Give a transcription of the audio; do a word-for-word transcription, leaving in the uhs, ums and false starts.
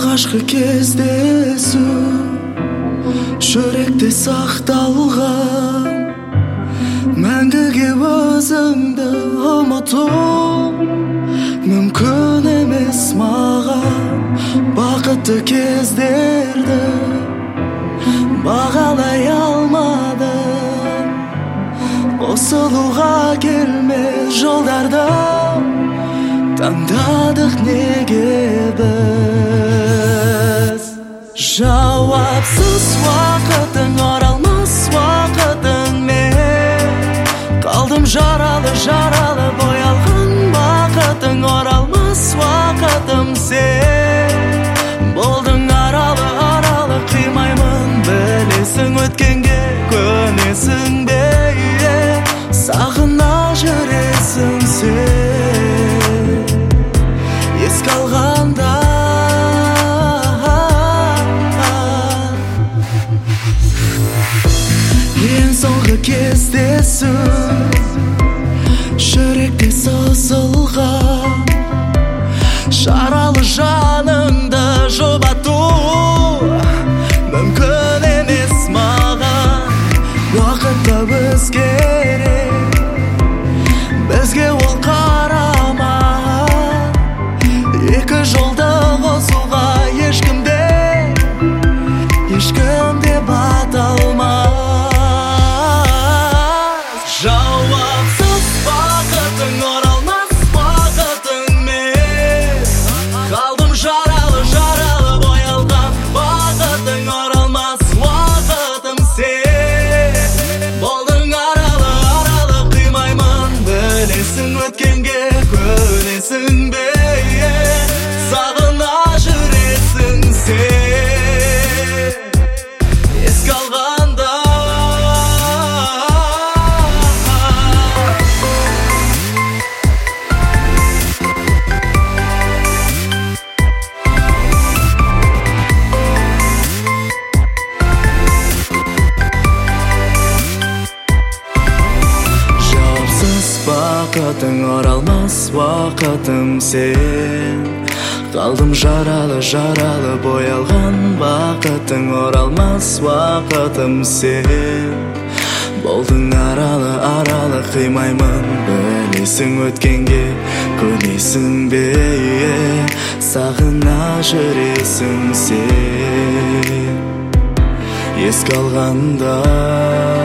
алғашқы кездесу жүректе сақталған, мәңгіге өзіңді ұмыту мүмкін емес маған. Бақытты кездерді бағалай алмадым, қосылуға келмес жолдарда таңдадық неге біз? Жауапсыз уақытың, оралмас уақытың, мен қалдым жаралы, жаралы боялған бақытың. Оралмас уақытым, сен болдың аралы, аралы қимаймын, білесің өткенге көнесің бе, сағына жүресің сен еске алғанда. Ең соңғы кездесу жүректе созылған, жаралы жаныңды жұбату мүмкін емес маған. Уақытта өзгерек, бізге ол қарама, екі жолды қосуға ешкімде ешкімде бата алмас. Жауапсыз бақытың, оралмас бақытың, мен қалдым жаралы, жаралы боялған бақытың. Оралмас уақытым, сен болдың аралы, аралы қимаймын, білесің өткенге көнесің бе, сағына жүресің сен еске алғанда. Жауапсыз бақытың, оралмас уақытым, сен қалдым жаралы, жаралы боялған бақытың. Оралмас уақытым, сен болдың аралы, аралы қимаймын, білесің өткенге көнесің бе, сағына жүресің сен еске алғанда.